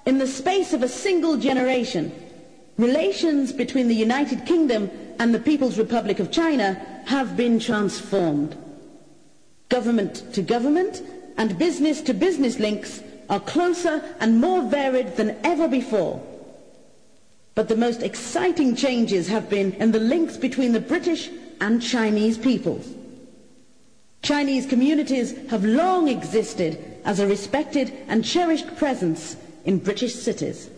In the space of a single generation, relations between the United Kingdom and the People's Republic of China have been transformed. Government to government and business to business links are closer and more varied than ever before. But the most exciting changes have been in the links between the British and Chinese peoples. Chinese communities have long existed as a respected and cherished presence in British cities.